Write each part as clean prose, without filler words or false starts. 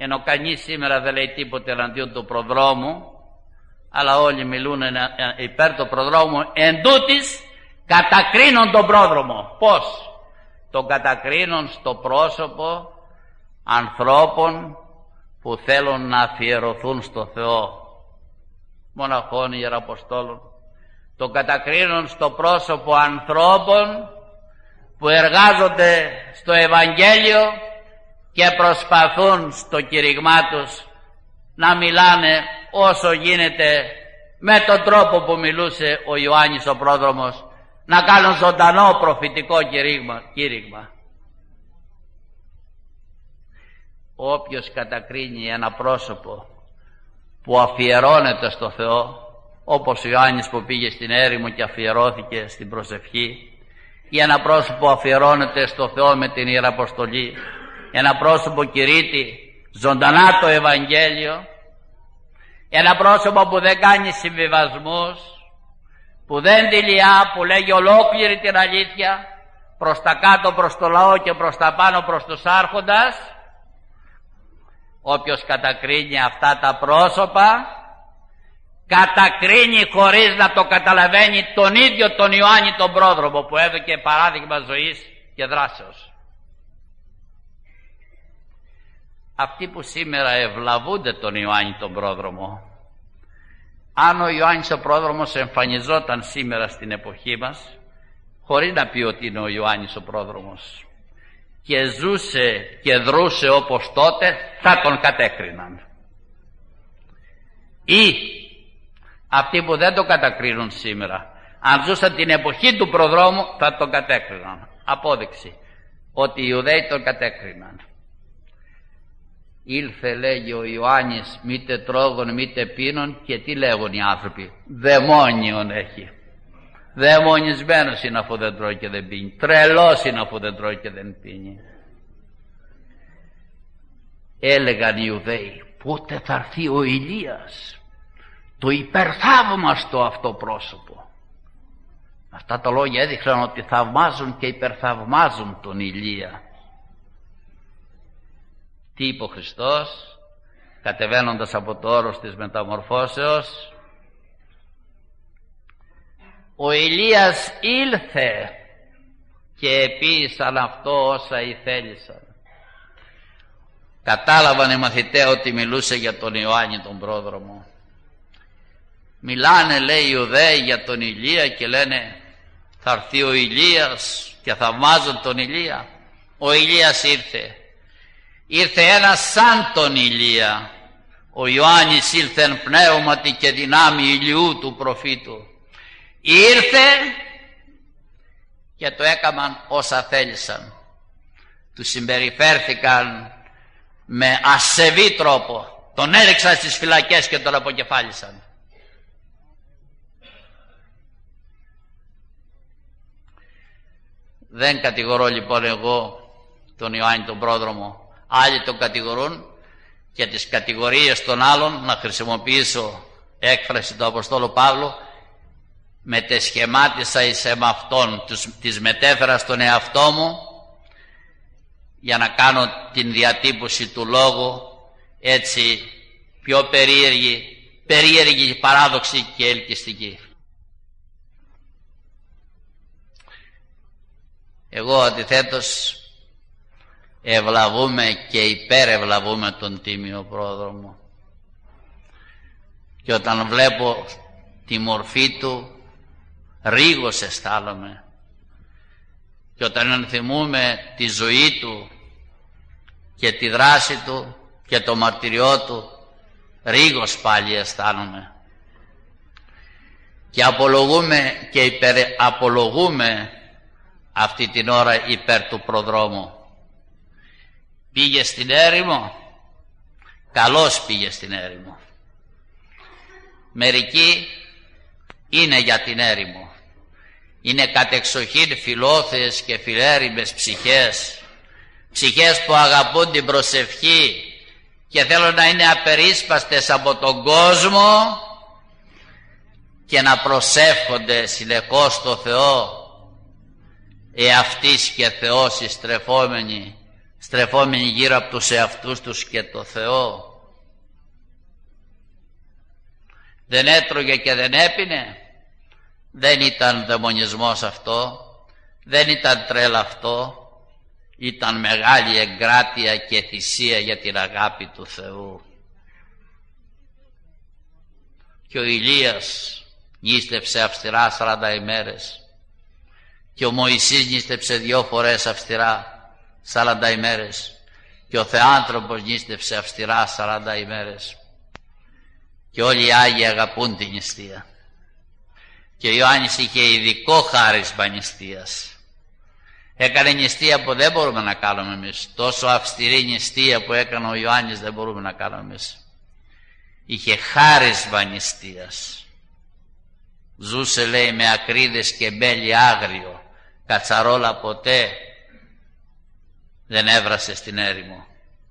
ενώ κανείς σήμερα δεν λέει τίποτε εναντίον του προδρόμου, αλλά όλοι μιλούν υπέρ του προδρόμου, εν τούτης κατακρίνουν τον πρόδρομο. Πώς? Τον κατακρίνουν στο πρόσωπο ανθρώπων που θέλουν να αφιερωθούν στο Θεό, μοναχών, ιεραποστόλων. Τον κατακρίνουν στο πρόσωπο ανθρώπων που εργάζονται στο Ευαγγέλιο και προσπαθούν στο κήρυγμά τους να μιλάνε όσο γίνεται με τον τρόπο που μιλούσε ο Ιωάννης ο πρόδρομος, να κάνουν ζωντανό προφητικό κήρυγμα. Όποιος κατακρίνει ένα πρόσωπο που αφιερώνεται στο Θεό, όπως ο Ιωάννης που πήγε στην έρημο και αφιερώθηκε στην προσευχή, ή ένα πρόσωπο που αφιερώνεται στο Θεό με την Ιεραποστολή, ένα πρόσωπο κηρύττει ζωντανά το Ευαγγέλιο, ένα πρόσωπο που δεν κάνει συμβιβασμούς, που δεν δηλιά, που λέγει ολόκληρη την αλήθεια προς τα κάτω προς το λαό και προς τα πάνω προς τους άρχοντας. Όποιος κατακρίνει αυτά τα πρόσωπα, κατακρίνει χωρίς να το καταλαβαίνει τον ίδιο τον Ιωάννη τον πρόδρομο, που έδωκε παράδειγμα ζωής και δράσεως. Αυτοί που σήμερα ευλαβούνται τον Ιωάννη τον πρόδρομο, αν ο Ιωάννης ο πρόδρομος εμφανιζόταν σήμερα στην εποχή μας, χωρίς να πει ότι είναι ο Ιωάννης ο πρόδρομος, και ζούσε και δρούσε όπως τότε, θα τον κατέκριναν. Ή αυτοί που δεν το κατακρίνουν σήμερα, αν ζούσαν την εποχή του προδρόμου, θα τον κατέκριναν. Απόδειξη ότι οι Ιουδαίοι τον κατέκριναν. Ήλθε, λέγει ο Ιωάννης, μήτε τρώγων μήτε πίνων, και τι λέγουν οι άνθρωποι? Δαιμόνιον έχει. Δαιμονισμένος είναι αφού δεν τρώει και δεν πίνει. Τρελός είναι αφού δεν τρώει και δεν πίνει. Έλεγαν οι Ιουδαίοι, πότε θα έρθει ο Ηλίας, το υπερθαύμαστο αυτό πρόσωπο? Αυτά τα λόγια έδειχναν ότι θαυμάζουν και υπερθαυμάζουν τον Ηλία. Τι είπε ο Χριστός κατεβαίνοντας από το όρος της μεταμορφώσεως? Ο Ηλίας ήλθε και επίησαν αυτό όσα ηθέλησαν. Κατάλαβαν οι μαθητές ότι μιλούσε για τον Ιωάννη τον πρόδρομο. Μιλάνε, λέει, οι Ιουδαίοι για τον Ηλία και λένε θα έρθει ο Ηλίας, και θαυμάζουν τον Ηλία. Ο Ηλίας ήρθε. Ήρθε ένας σαν τον Ηλία. Ο Ιωάννης ήλθε εν πνεύματι και δυνάμει Ηλιού του προφήτου. Ήρθε και το έκαναν όσα θέλησαν. Του συμπεριφέρθηκαν με ασεβή τρόπο. Τον έριξαν στις φυλακές και τον αποκεφάλισαν. Δεν κατηγορώ λοιπόν εγώ τον Ιωάννη τον πρόδρομο. Άλλοι τον κατηγορούν, και τις κατηγορίες των άλλων, να χρησιμοποιήσω έκφραση του Αποστόλου Παύλου, μετεσχεμάτισα εις εμαυτόν, τις μετέφερα στον εαυτό μου για να κάνω την διατύπωση του λόγου έτσι πιο περίεργη, παράδοξη και ελκυστική. Εγώ αντιθέτως ευλαβούμε και υπερευλαβούμε τον Τίμιο Πρόδρομο, και όταν βλέπω τη μορφή του ρίγος αισθάνομαι, και όταν ενθυμούμε τη ζωή του και τη δράση του και το μαρτυριό του, ρίγος πάλι αισθάνομαι, και απολογούμε και υπεραπολογούμε αυτή την ώρα υπέρ του προδρόμου. Πήγε στην έρημο, καλώς πήγε στην έρημο. Μερικοί είναι για την έρημο, είναι κατεξοχήν φιλόθεες και φιλέρημες ψυχές που αγαπούν την προσευχή και θέλουν να είναι απερίσπαστες από τον κόσμο και να προσεύχονται συνεχώς στο Θεό, εαυτής και Θεός ειστρεφόμενοι στρεφόμενοι γύρω από τους εαυτούς τους και το Θεό. Δεν έτρωγε και δεν έπινε. Δεν ήταν δαιμονισμός αυτό, δεν ήταν τρέλα αυτό, ήταν μεγάλη εγκράτεια και θυσία για την αγάπη του Θεού. Και ο Ηλίας νήστεψε αυστηρά 40 ημέρες και ο Μωυσής νήστεψε 2 φορές αυστηρά 40 ημέρες και ο Θεάνθρωπος νήστεψε αυστηρά 40 ημέρες και όλοι οι Άγιοι αγαπούν την νηστεία. Και ο Ιωάννης είχε ειδικό χάρισμα νηστείας. Έκανε νηστεία που δεν μπορούμε να κάνουμε εμείς. Τόσο αυστηρή νηστεία που έκανε ο Ιωάννης δεν μπορούμε να κάνουμε εμείς. Είχε χάρισμα νηστείας. Ζούσε, λέει, με ακρίδες και μπέλι άγριο. Κατσαρόλα ποτέ δεν έβρασε στην έρημο.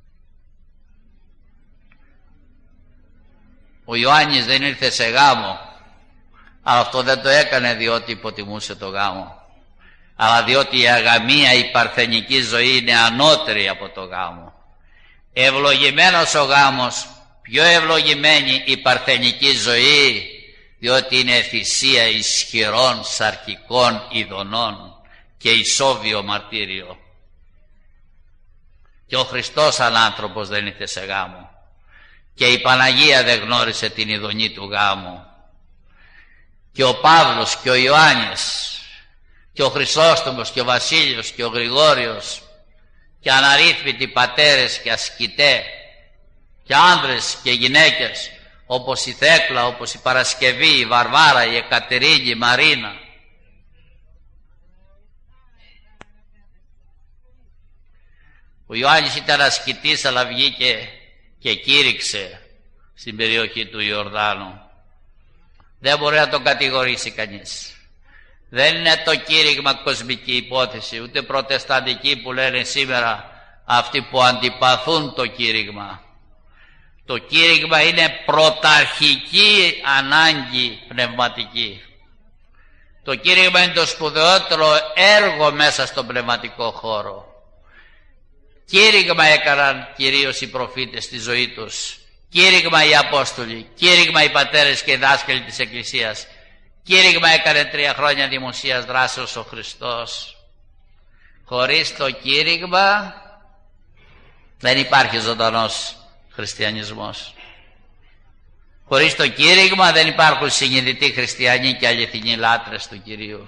Ο Ιωάννης δεν ήρθε σε γάμο, αλλά αυτό δεν το έκανε διότι υποτιμούσε το γάμο, αλλά διότι η αγαμία, η παρθενική ζωή είναι ανώτερη από το γάμο. Ευλογημένος ο γάμος, πιο ευλογημένη η παρθενική ζωή, διότι είναι θυσία ισχυρών σαρκικών ειδονών και ισόβιο μαρτύριο. Και ο Χριστός σαν άνθρωπος δεν ήρθε σε γάμο και η Παναγία δεν γνώρισε την ειδονή του γάμου. Και ο Παύλος και ο Ιωάννης και ο Χρυσόστομος και ο Βασίλειος και ο Γρηγόριος και αναρρύθμιτοι πατέρες και ασκητέ και άνδρες και γυναίκες όπως η Θέκλα, όπως η Παρασκευή, η Βαρβάρα, η Εκατερίνη, η Μαρίνα. Ο Ιωάννης ήταν ασκητής, αλλά βγήκε και κήρυξε στην περιοχή του Ιορδάνου. Δεν μπορεί να τον κατηγορήσει κανείς. Δεν είναι το κήρυγμα κοσμική υπόθεση, ούτε προτεσταντική που λένε σήμερα αυτοί που αντιπαθούν το κήρυγμα. Το κήρυγμα είναι πρωταρχική ανάγκη πνευματική. Το κήρυγμα είναι το σπουδαιότερο έργο μέσα στον πνευματικό χώρο. Κήρυγμα έκαναν κυρίως οι προφήτες στη ζωή τους. Κήρυγμα οι Απόστολοι, κήρυγμα οι πατέρες και οι δάσκαλοι της Εκκλησίας. Κήρυγμα έκανε 3 χρόνια δημοσίας δράσεως ο Χριστός. Χωρίς το κήρυγμα δεν υπάρχει ζωντανός χριστιανισμός. Χωρίς το κήρυγμα δεν υπάρχουν συνειδητοί χριστιανοί και αληθινοί λάτρες του Κυρίου.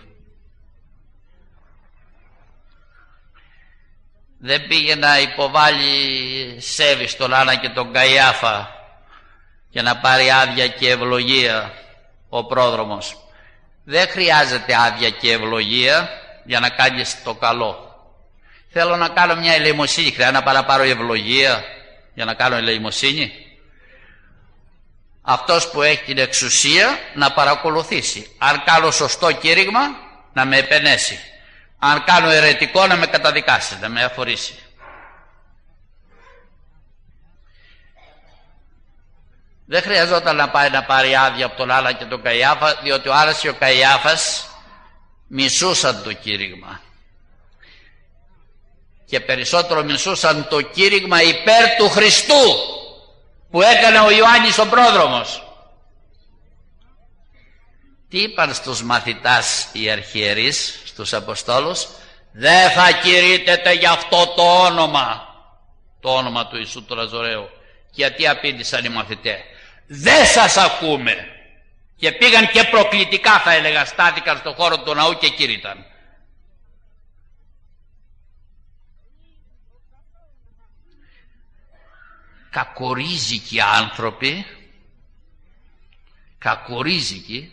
Δεν πήγε να υποβάλει σέβη στον Άννα και τον Καϊάφα και να πάρει άδεια και ευλογία ο πρόδρομος. Δεν χρειάζεται άδεια και ευλογία για να κάνεις το καλό. Θέλω να κάνω μια ελεημοσύνη, χρειάζεται να πάω να πάρω ευλογία για να κάνω ελεημοσύνη? Αυτός που έχει την εξουσία να παρακολουθήσει. Αν κάνω σωστό κήρυγμα να με επενέσει. Αν κάνω αιρετικό να με καταδικάσει, να με αφορήσει. Δεν χρειαζόταν να πάει να πάρει άδεια από τον Άννα και τον Καϊάφα, διότι ο Άννας και ο Καϊάφας μισούσαν το κήρυγμα. Και περισσότερο μισούσαν το κήρυγμα υπέρ του Χριστού που έκανε ο Ιωάννης ο πρόδρομος. Τι είπαν στους μαθητάς οι αρχιερείς, στους Αποστόλους? Δεν θα κηρύττετε για αυτό το όνομα του Ιησού του Ναζωραίου. Γιατί απήντησαν οι μαθητές? Δεν σας ακούμε. Και πήγαν και προκλητικά, θα έλεγα, στάθηκαν στον χώρο του ναού και κήρυταν. Κακορίζικοι άνθρωποι, κακορίζικοι,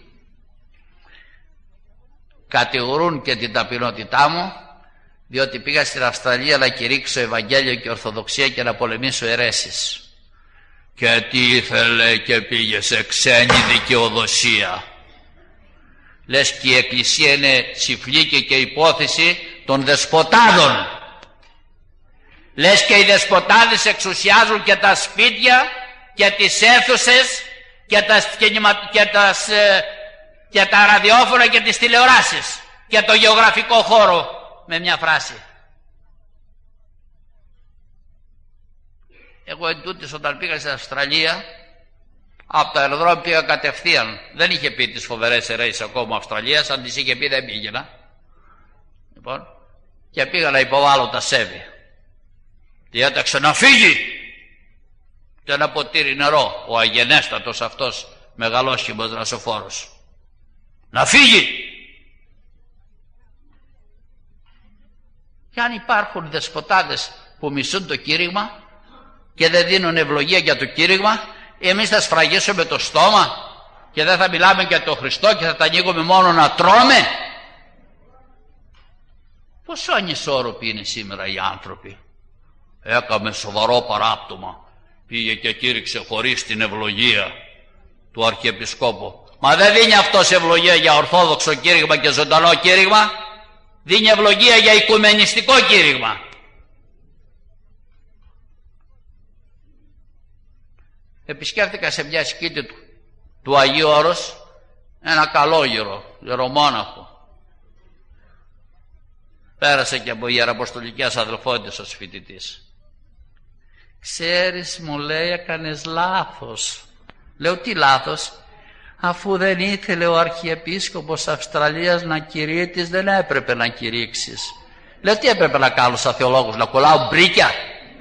κατηγορούν και την ταπεινότητά μου, διότι πήγα στην Αυστραλία να κηρύξω Ευαγγέλιο και Ορθοδοξία και να πολεμήσω αιρέσεις. Και τι ήθελε και πήγε σε ξένη δικαιοδοσία. Λες και η Εκκλησία είναι τσιφλίκη και υπόθεση των δεσποτάδων. Λες και οι δεσποτάδες εξουσιάζουν και τα σπίτια και τις αίθουσες και τα ραδιόφωνα και τις τηλεοράσεις και το γεωγραφικό χώρο, με μια φράση. Εγώ εντούτοις όταν πήγα στην Αυστραλία, από το αεροδρόμιο πήγα κατευθείαν. Δεν είχε πει τις φοβερές αιρέσεις ακόμα Αυστραλίας, αν τις είχε πει δεν πήγαινα. Λοιπόν, και πήγα να υποβάλω τα σέβη. Και έταξε να φύγει και ένα ποτήρι νερό, ο αγενέστατος αυτός μεγαλόσχημος δρασοφόρος. Να φύγει! Και αν υπάρχουν δεσποτάδες που μισούν το κήρυγμα και δεν δίνουν ευλογία για το κήρυγμα, εμείς θα σφραγίσουμε το στόμα και δεν θα μιλάμε για τον Χριστό και θα τα ανοίγουμε μόνο να τρώμε. Πόσο ανισόρροποι είναι σήμερα οι άνθρωποι. Έκαμε σοβαρό παράπτωμα, πήγε και κήρυξε χωρίς την ευλογία του Αρχιεπισκόπου. Μα δεν δίνει αυτός ευλογία για ορθόδοξο κήρυγμα και ζωντανό κήρυγμα, δίνει ευλογία για οικουμενιστικό κήρυγμα. Επισκέφθηκα σε μια σκήτη του Αγίου Όρος ένα καλόγερο, γερομόναχο. Πέρασε και από ιεραποστολικές αδελφότητες ως φοιτητής. Ξέρεις, μου λέει, έκανες λάθος. Λέω, τι λάθος? Αφού δεν ήθελε ο Αρχιεπίσκοπος Αυστραλίας να κηρύττεις, δεν έπρεπε να κηρύξεις. Λέω, τι έπρεπε να κάνω σαν θεολόγος, να κολλάω μπρίκια?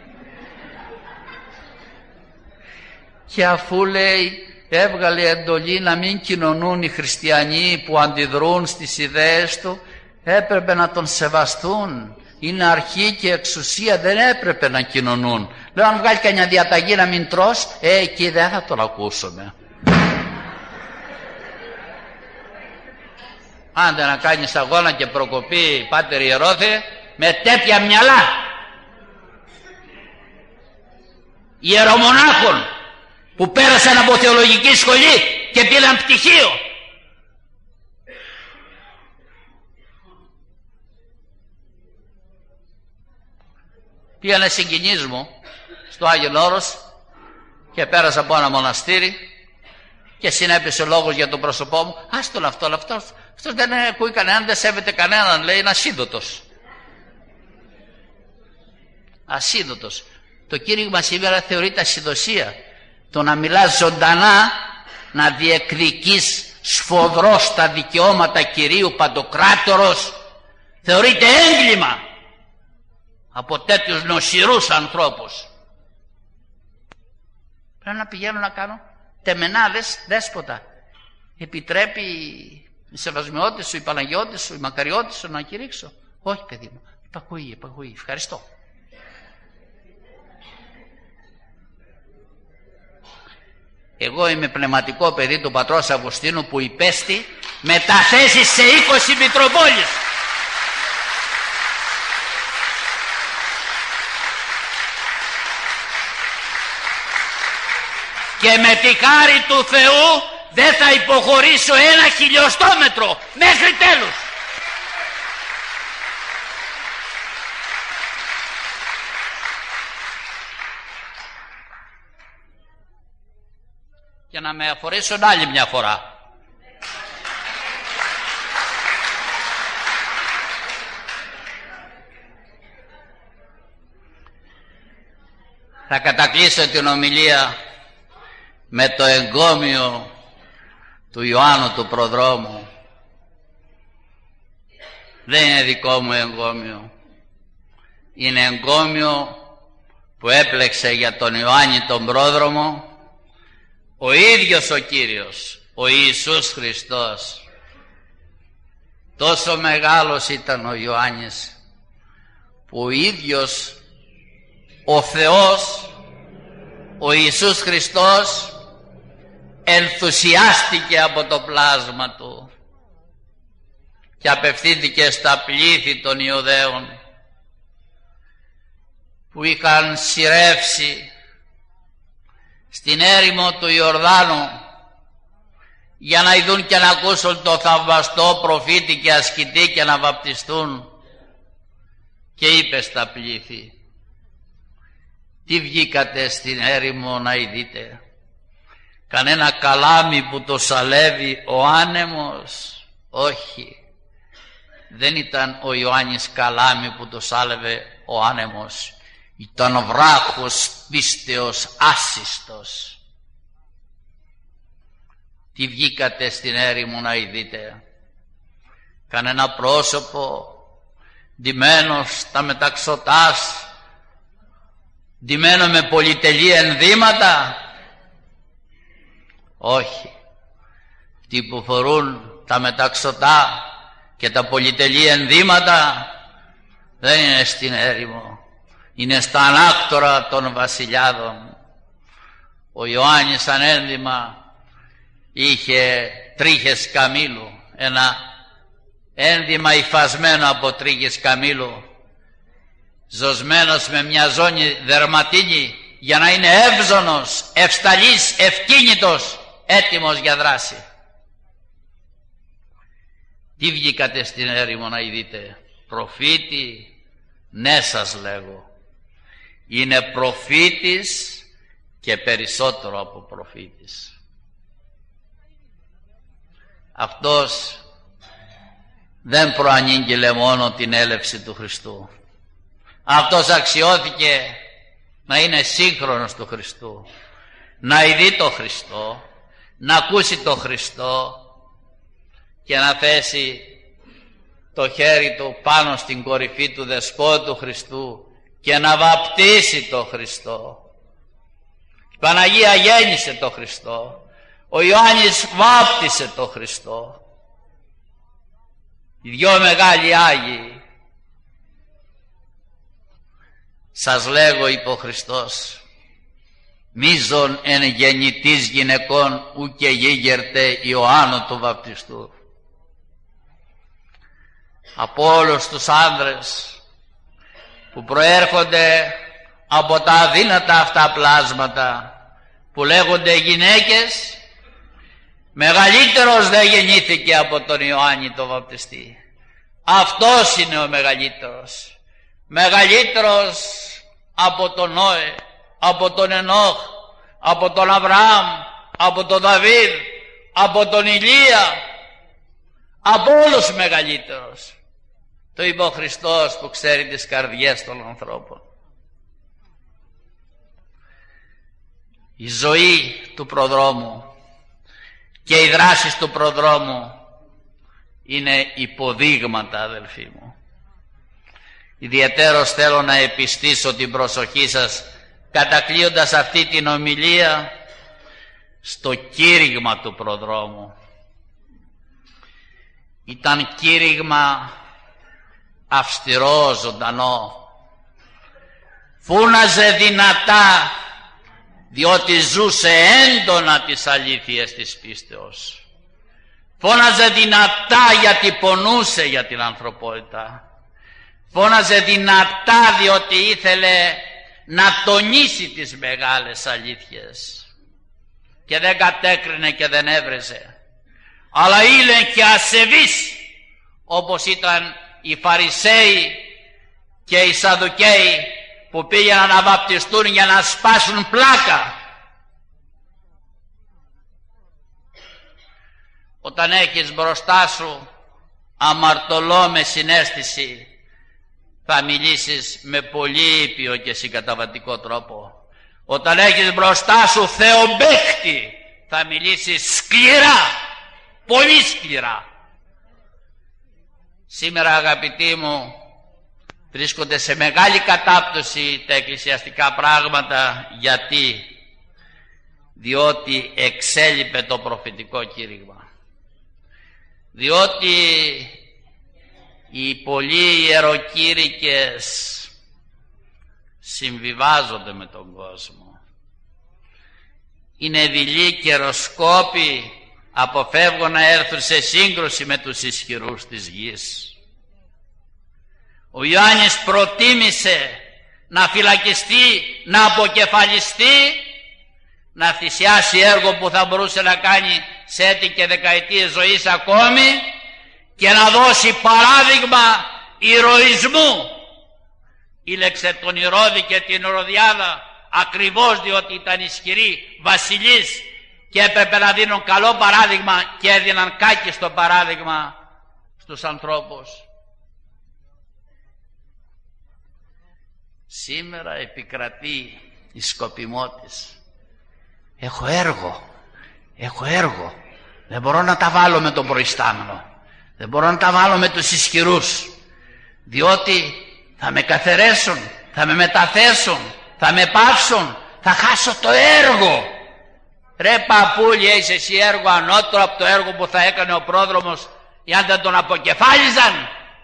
Και αφού, λέει, έβγαλε εντολή να μην κοινωνούν οι χριστιανοί που αντιδρούν στις ιδέες του, έπρεπε να τον σεβαστούν. Είναι αρχή και εξουσία, δεν έπρεπε να κοινωνούν. Λέω, αν βγάλει κανένα διαταγή να μην τρως, εκεί δεν θα τον ακούσουμε. Άντε να κάνεις αγώνα και προκοπή, πάτερ ιερόθε, με τέτοια μυαλά ιερομονάχων που πέρασαν από θεολογική σχολή και πήραν πτυχίο. Πήγανε συγκινείς μου στο Άγιον Όρος και πέρασα από ένα μοναστήρι και συνέπεσε λόγος για τον πρόσωπό μου. Άστον αυτός δεν ακούει κανέναν, δεν σέβεται κανέναν, λέει, είναι ασίδωτος. Ασίδωτος. Το κήρυγμα σήμερα θεωρείται ασυδοσία. Το να μιλάς ζωντανά, να διεκδικείς σφοδρός τα δικαιώματα Κυρίου Παντοκράτορος, θεωρείται έγκλημα από τέτοιους νοσηρούς ανθρώπους. Πρέπει να πηγαίνω να κάνω τεμενάδες δέσποτα. Επιτρέπει η Σεβασμιώτης σου, η Παναγιώτης σου, η Μακαριώτης σου να κηρύξω? Όχι, παιδί μου, υπακούει, ευχαριστώ. Εγώ είμαι πνευματικό παιδί του πατρός Αυγουστίνου που υπέστη μεταθέσεις σε 20 Μητροπόλεις. Και με τη χάρη του Θεού δεν θα υποχωρήσω 1 χιλιοστόμετρο μέχρι τέλους. Και να με αφορήσουν άλλη μια φορά. Θα κατακλείσω την ομιλία με το εγκόμιο του Ιωάννου του Προδρόμου. Δεν είναι δικό μου εγκόμιο. Είναι εγκόμιο που έπλεξε για τον Ιωάννη τον Πρόδρομο ο ίδιος ο Κύριος, ο Ιησούς Χριστός. Τόσο μεγάλος ήταν ο Ιωάννης που ο ίδιος ο Θεός, ο Ιησούς Χριστός, ενθουσιάστηκε από το πλάσμα του και απευθύνθηκε στα πλήθη των Ιουδαίων που είχαν σειρεύσει στην έρημο του Ιορδάνου για να ειδούν και να ακούσουν το θαυμαστό προφήτη και ασκητή και να βαπτιστούν. Και είπε στα πλήθη, τι βγήκατε στην έρημο να ειδείτε? Κανένα καλάμι που το σαλεύει ο άνεμος? Όχι, δεν ήταν ο Ιωάννης καλάμι που το σάλευε ο άνεμος. Ήταν βράχος πίστεως άσιστος. Τι βγήκατε στην έρημο να ειδείτε? Κανένα πρόσωπο ντυμένο στα μεταξωτάς, ντυμένο με πολυτελή ενδύματα? Όχι. Αυτοί που φορούν τα μεταξωτά και τα πολυτελή ενδύματα δεν είναι στην έρημο, είναι στα ανάκτορα των βασιλιάδων. Ο Ιωάννης σαν ένδυμα είχε τρίχες καμήλου, ένα ένδυμα υφασμένο από τρίχες καμήλου, ζωσμένος με μια ζώνη δερματίνη για να είναι εύζωνος, ευσταλής, ευκίνητος, έτοιμος για δράση. Τι βγήκατε στην έρημο να ειδείτε? Προφήτη? Ναι, σας λέγω, είναι προφήτης και περισσότερο από προφήτης. Αυτός δεν προανήγγειλε μόνο την έλευση του Χριστού. Αυτός αξιώθηκε να είναι σύγχρονος του Χριστού, να ειδεί το Χριστό, να ακούσει το Χριστό και να θέσει το χέρι του πάνω στην κορυφή του Δεσπότου Χριστού και να βαπτίσει το Χριστό. Η Παναγία γέννησε το Χριστό, ο Ιωάννης βάπτισε το Χριστό. Οι δυο μεγάλοι Άγιοι. Σας λέγω, είπε ο Χριστός, μίζων εν γεννητής γυναικών ουκ γίγερτε Ιωάννου του βαπτιστού. Από όλους τους άνδρες που προέρχονται από τα αδύνατα αυτά πλάσματα που λέγονται γυναίκες, μεγαλύτερος δεν γεννήθηκε από τον Ιωάννη τον βαπτιστή. Αυτός είναι ο μεγαλύτερος. Μεγαλύτερος από τον Νόε, από τον Ενόχ, από τον Αβραάμ, από τον Δαβίδ, από τον Ηλία, από όλους μεγαλύτερος. Το είπε ο Χριστός που ξέρει τις καρδιές των ανθρώπων. Η ζωή του προδρόμου και οι δράσεις του προδρόμου είναι υποδείγματα, αδελφοί μου. Ιδιαιτέρως θέλω να επιστήσω την προσοχή σας, κατακλείοντας αυτή την ομιλία, στο κήρυγμα του προδρόμου. Ήταν κήρυγμα αυστηρό, ζωντανό. Φούναζε δυνατά, διότι ζούσε έντονα τις αλήθειες της πίστεως. Φώναζε δυνατά γιατί πονούσε για την ανθρωπότητα. Φώναζε δυνατά διότι ήθελε να τονίσει τις μεγάλες αλήθειες και δεν κατέκρινε και δεν έβρεζε, αλλά ήλεγχε ασεβής, όπως ήταν οι Φαρισαίοι και οι Σαδουκαίοι που πήγαιναν να βαπτιστούν για να σπάσουν πλάκα. Όταν έχεις μπροστά σου αμαρτωλό με συναίσθηση, θα μιλήσεις με πολύ ήπιο και συγκαταβατικό τρόπο. Όταν έχεις μπροστά σου θεομπαίχτη, θα μιλήσεις σκληρά, πολύ σκληρά. Σήμερα, αγαπητοί μου, βρίσκονται σε μεγάλη κατάπτωση τα εκκλησιαστικά πράγματα. Γιατί? Διότι εξέλιπε το προφητικό κήρυγμα. Διότι οι πολλοί ιεροκήρυκες συμβιβάζονται με τον κόσμο. Είναι δειλοί καιροσκόποι, αποφεύγουν να έρθουν σε σύγκρουση με τους ισχυρούς της γης. Ο Ιωάννης προτίμησε να φυλακιστεί, να αποκεφαλιστεί, να θυσιάσει έργο που θα μπορούσε να κάνει σε έτη και δεκαετίες ζωής ακόμη, και να δώσει παράδειγμα ηρωισμού. Ήλεξε τον Ηρώδη και την Ηρωδιάδα ακριβώς διότι ήταν ισχυροί βασιλείς και έπρεπε να δίνουν καλό παράδειγμα, και έδιναν κάκιστο παράδειγμα στους ανθρώπους. Σήμερα επικρατεί η σκοπιμότης. Έχω έργο. Δεν μπορώ να τα βάλω με τον προϊστάμενο. Δεν μπορώ να τα βάλω με τους ισχυρούς. Διότι θα με καθαιρέσουν, θα με μεταθέσουν, θα με πάυσουν, θα χάσω το έργο. Ρε παππούλη, έχεις εσύ έργο ανώτερο από το έργο που θα έκανε ο πρόδρομος εάν δεν τον αποκεφάλιζαν?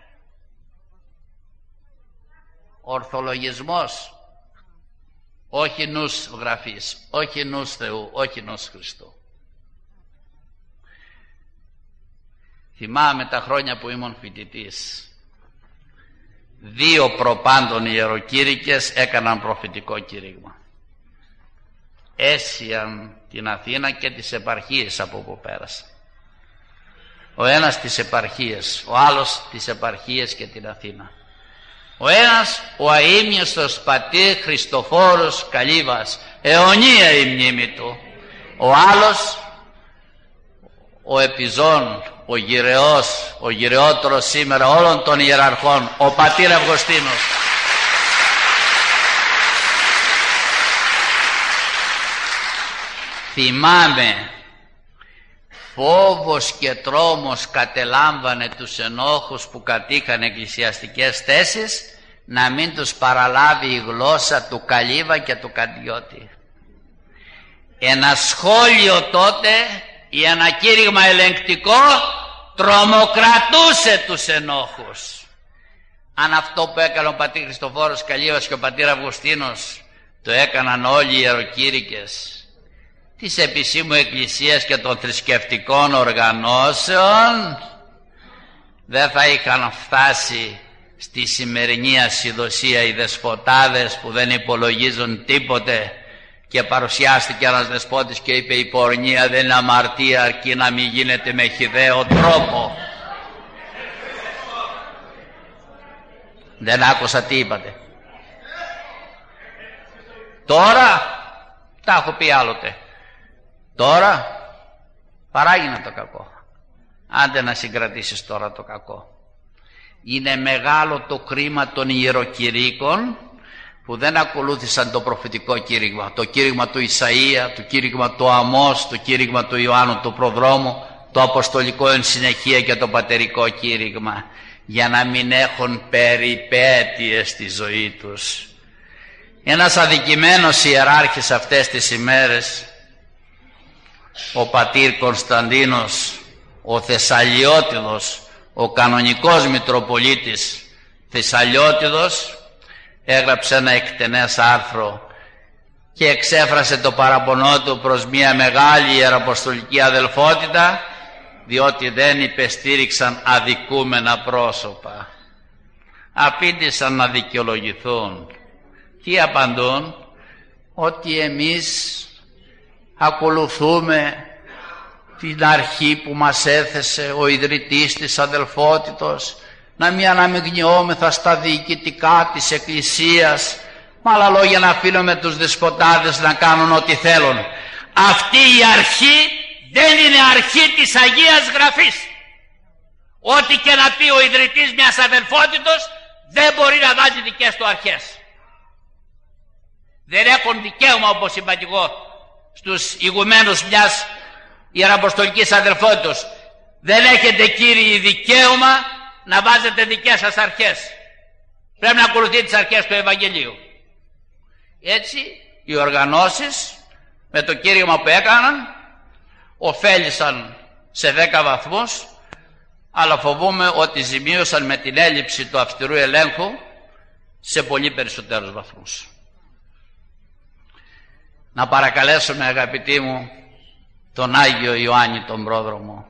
Ορθολογισμός, όχι νους γραφής, όχι νους Θεού, όχι νους Χριστού. Θυμάμαι τα χρόνια που ήμουν φοιτητής, 2 προπάντων ιεροκήρυκες έκαναν προφητικό κήρυγμα. Έσιαν την Αθήνα και τις επαρχίες από όπου πέρασαν. Ο ένας τις επαρχίες, ο άλλος τις επαρχίες και την Αθήνα. Ο ένας ο αείμνηστος πατήρ Χριστοφόρος Καλύβας, αιωνία η μνήμη του. Ο άλλος ο Επιζών, ο γυρεός, ο γυρεότερος σήμερα όλων των ιεραρχών, ο πατήρ Αυγουστίνος. Θυμάμαι, φόβος και τρόμος κατελάμβανε τους ενόχους που κατήχαν εκκλησιαστικές θέσεις να μην τους παραλάβει η γλώσσα του Καλύβα και του Καντιώτη. Ένα σχόλιο τότε ή ένα κήρυγμα ελεγκτικό τρομοκρατούσε τους ενόχους. Αν αυτό που έκανε ο πατήρ Χριστοφόρος Καλύβας και ο πατήρ Αυγουστίνος το έκαναν όλοι οι ιεροκήρυκες της επισήμου εκκλησίας και των θρησκευτικών οργανώσεων, δεν θα είχαν φτάσει στη σημερινή ασυδοσία οι δεσποτάδες που δεν υπολογίζουν τίποτε. Και παρουσιάστηκε ένας δεσπότης και είπε: η πορνεία δεν είναι αμαρτία αρκεί να μην γίνεται με χυδαίο τρόπο. Δεν άκουσα τι είπατε. Τώρα τα έχω πει άλλοτε. Τώρα παράγει το κακό. Άντε να συγκρατήσεις τώρα το κακό. Είναι μεγάλο το κρίμα των ιεροκηρύκων που δεν ακολούθησαν το προφητικό κήρυγμα, το κήρυγμα του Ισαΐα, το κήρυγμα του Αμώς, το κήρυγμα του Ιωάννου του Προδρόμου, το αποστολικό εν συνεχεία και το πατερικό κήρυγμα, για να μην έχουν περιπέτειες στη ζωή τους. Ένας αδικημένος ιεράρχης αυτές τις ημέρες, ο πατήρ Κωνσταντίνος, ο Θεσσαλιώτιδος, ο κανονικός Μητροπολίτης Θεσσαλιώτιδος, έγραψε ένα εκτενές άρθρο και εξέφρασε το παραπονό του προς μια μεγάλη ιεραποστολική αδελφότητα, διότι δεν υπεστήριξαν αδικούμενα πρόσωπα. Απήντησαν να δικαιολογηθούν. Τι απαντούν? Ότι εμείς ακολουθούμε την αρχή που μας έθεσε ο ιδρυτής της αδελφότητος, να μην αναμειγνιόμεθα στα διοικητικά της Εκκλησίας, με άλλα λόγια να αφήνουμε τους δεσποτάδες να κάνουν ό,τι θέλουν. Αυτή η αρχή δεν είναι αρχή της Αγίας Γραφής. Ό,τι και να πει ο ιδρυτής μιας αδελφότητος δεν μπορεί να βάζει δικές του αρχές. Δεν έχουν δικαίωμα, όπως είπα και εγώ στους ηγουμένους μιας ιεραποστολικής αδελφότητος, δεν έχετε κύριοι δικαίωμα να βάζετε δικές σας αρχές. Πρέπει να ακολουθείτε τις αρχές του Ευαγγελίου. Έτσι οι οργανώσεις με το κήρυγμα που έκαναν ωφέλησαν σε 10 βαθμούς, αλλά φοβούμαι ότι ζημίωσαν με την έλλειψη του αυστηρού ελέγχου σε πολύ περισσότερους βαθμούς. Να παρακαλέσουμε, αγαπητοί μου, τον Άγιο Ιωάννη τον Πρόδρομο,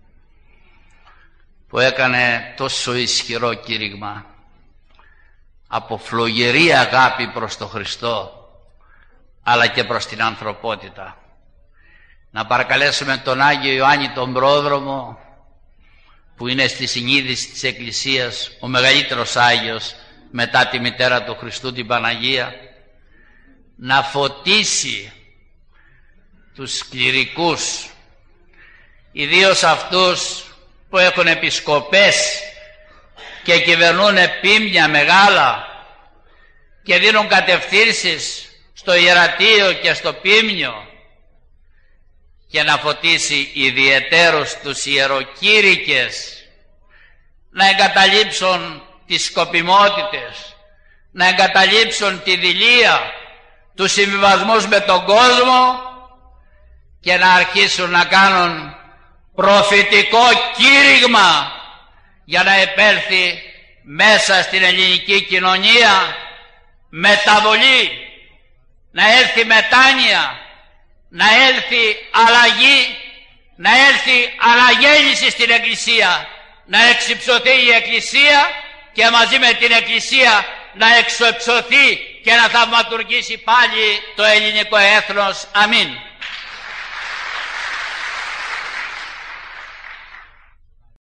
που έκανε τόσο ισχυρό κήρυγμα από φλογερή αγάπη προς τον Χριστό αλλά και προς την ανθρωπότητα. Να παρακαλέσουμε τον Άγιο Ιωάννη τον Πρόδρομο, που είναι στη συνείδηση της Εκκλησίας ο μεγαλύτερος Άγιος μετά τη μητέρα του Χριστού, την Παναγία, να φωτίσει τους κληρικούς, ιδίως αυτούς που έχουν επισκοπές και κυβερνούν επίμνια μεγάλα, και δίνουν κατευθύνσεις στο ιερατείο και στο πίμνιο, και να φωτίσει ιδιαιτέρως τους ιεροκήρυκες να εγκαταλείψουν τις σκοπιμότητες, να εγκαταλείψουν τη δειλία, τους συμβιβασμούς με τον κόσμο και να αρχίσουν να κάνουν προφητικό κήρυγμα για να επέλθει μέσα στην ελληνική κοινωνία μεταβολή, να έλθει μετάνοια, να έλθει αλλαγή, να έλθει αναγέννηση στην Εκκλησία, να εξυψωθεί η Εκκλησία και μαζί με την Εκκλησία να εξυψωθεί και να θαυματουργήσει πάλι το ελληνικό έθνος. Αμήν.